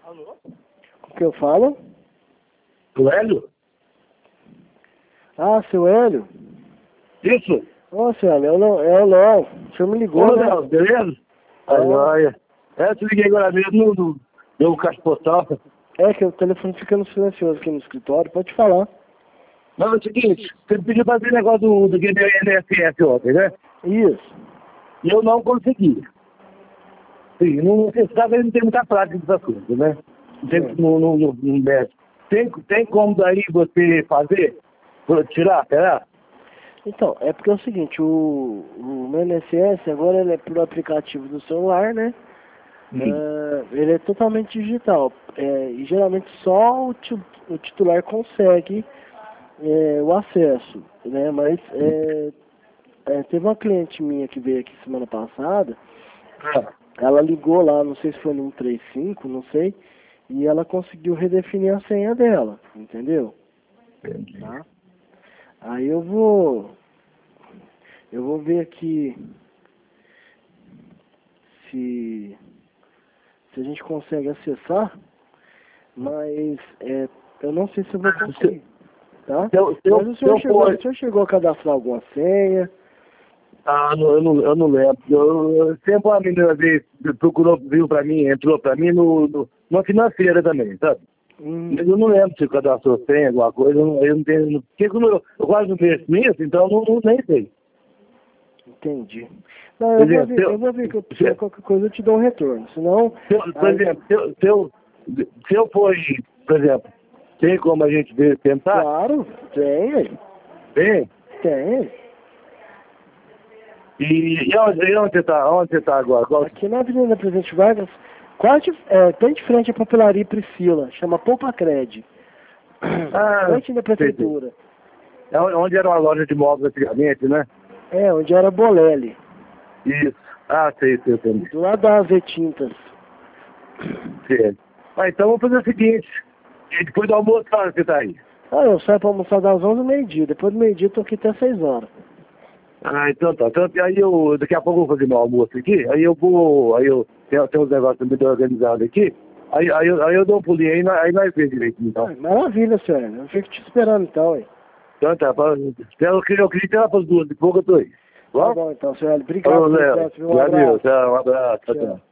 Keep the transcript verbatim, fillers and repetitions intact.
Alô? O que eu falo? O Hélio? Ah, seu Hélio? Isso? Ô, seu Hélio, é o Léo. É o Léo. O senhor me ligou, Ô, né? Léo, beleza? Ah. Aí, olha. É, te liguei agora mesmo do meu caixa postal. É que o telefone fica no silencioso aqui no escritório. Pode falar. Não, é o seguinte, você me pediu pra fazer negócio do, do G B N S S ontem, né? Isso. E eu não consegui. Sim, não, você sabe que não tem muita prática dessas coisas, né? Não tem, É. não, não, não, não mexe. Tem, tem como daí você fazer? Pra tirar, será? Então, é porque é o seguinte, o, o meu I N S S agora ele é pelo aplicativo do celular, né? Sim. Ah, ele é totalmente digital. É, e geralmente só o, ti- o titular consegue é, o acesso, né? Mas é, é, teve uma cliente minha que veio aqui semana passada. Ah, Ela ligou lá, não sei se foi no cento e trinta e cinco, não sei, e ela conseguiu redefinir a senha dela, entendeu? entendi. Tá? Aí eu vou, eu vou ver aqui se, se a gente consegue acessar, mas é, eu não sei se eu vou conseguir, tá? Se eu, se eu, Mas o se eu senhor chegou, for... o senhor chegou a cadastrar alguma senha? Ah, não, eu, não, eu não lembro. Eu, eu, sempre uma menina veio, procurou, viu pra mim, entrou pra mim no, no, numa financeira também, sabe? Hum, Mas eu não lembro se o cadastrou tem alguma coisa, eu não, eu não tenho... Porque como eu, eu quase não mexo nisso, então eu não, não nem sei. entendi. Não, Por eu vou exemplo, se ver, eu, eu vou ver que eu, se, qualquer coisa eu te dou um retorno, senão... se eu- por Aí, exemplo, se eu, se eu, se eu for, ir, por exemplo, tem como a gente ver, tentar? claro, tem, Tem. tem. E, e onde, e onde você está? Onde você está agora? Qual... Aqui na Avenida Presidente Vargas, quase é, bem de frente à Papelaria Priscila, chama Poupa Cred. Ah, Frente da sei, sei. prefeitura. É onde era uma loja de móveis antigamente, né? É, onde era Bolelli, Isso. Ah, sei, sei, sei. do lado da Avetintas. sei. Ah, então vamos fazer o seguinte. E depois do almoço, que hora você está aí? Ah, eu saio pra almoçar das onze ao meio-dia. Depois do meio-dia eu tô aqui até seis horas. Ah, então tá. Então, aí eu, daqui a pouco eu vou fazer meu almoço aqui, aí eu vou, aí eu tenho, tenho uns negócios também organizados aqui, aí, aí, eu, aí eu dou um pulinho aí, nós- aí nós vemos direito, então. Ah, maravilha, senhor. Eu fico te esperando então, hein. Então tá, pra, eu, queria- eu queria ter lá para as duas, de pouco eu tô aí. Tá Bom? bom então, senhor. Obrigado Ô, pelo Léo, tempo, viu? Um valeu, abraço. tchau, um abraço, tchau, Tchau. tchau.